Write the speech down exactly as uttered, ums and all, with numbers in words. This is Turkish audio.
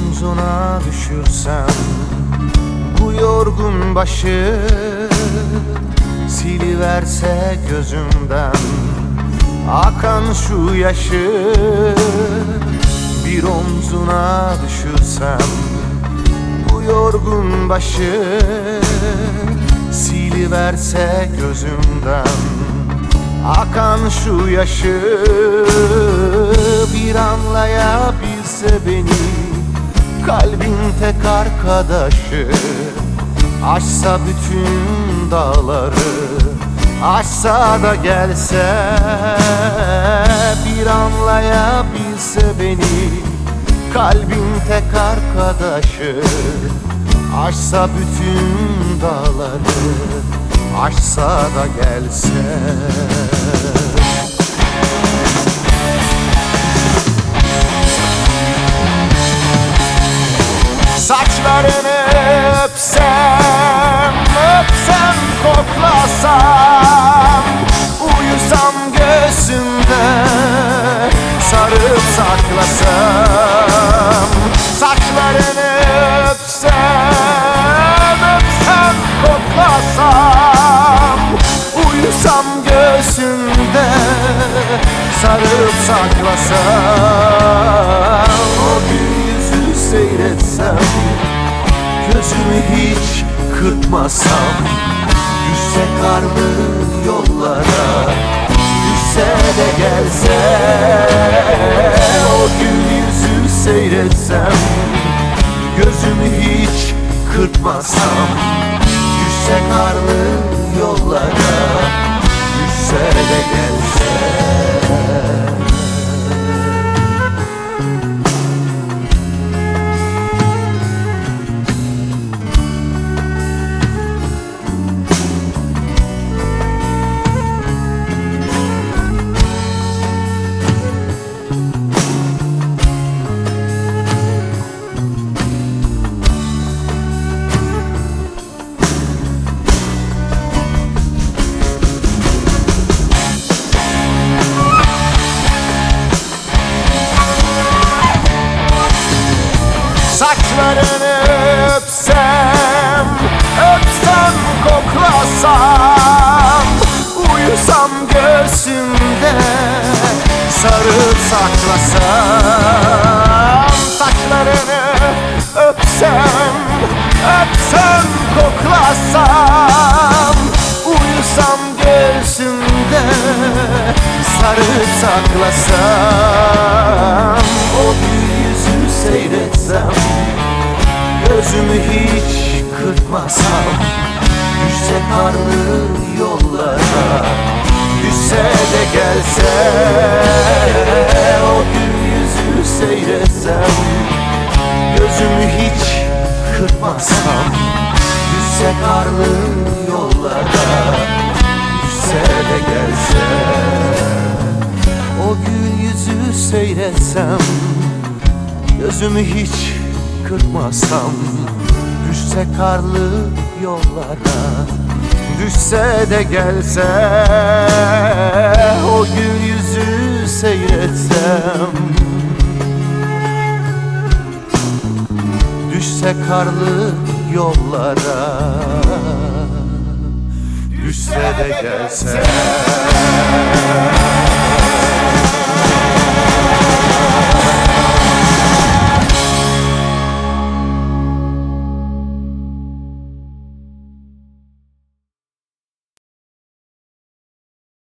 omzuna düşürsem bu yorgun başı, siliverse gözümden akan şu yaşı. Bir omzuna düşürsem bu yorgun başı, siliverse gözümden akan şu yaşı. Bir anlayabilse beni kalbin tek arkadaşı, aşsa bütün dağları, aşsa da gelse. Bir anlayabilse beni kalbin tek arkadaşı, aşsa bütün dağları, aşsa da gelse. Saçlarını öpsem, öpsem, koklasam, uyusam göğsümde, sarıp saklasam. Saçlarını öpsem, öpsem, koklasam, uyusam göğsümde, sarıp saklasam. O gün yüzü seyretsem, gözümü hiç kırpmasam, düşse karlı yollara, düşse de gelse. O gün yüzü seyretsem, gözümü hiç kırpmasam, düşse karlı yollara, düşse de gelse. Saçlarını öpsem, öpsem, koklasam, uyusam göğsümde, sarıp saklasam. Saçlarını öpsem, öpsem, koklasam, uyusam göğsümde, sarıp saklasam. O gün yüzü seyretsem, gözümü hiç kırpmasam, düşse karlı yollara, düşse de gelse. O gün yüzü seyretsem, gözümü hiç kırpmasam, düşse karlı yollara, düşse de gelse. O gün yüzü seyretsem, gözümü hiç kırpmasam, düşse karlı yollara, düşse de gelse. O gün yüzü seyretsem, düşse karlı yollara, düşse de gelse.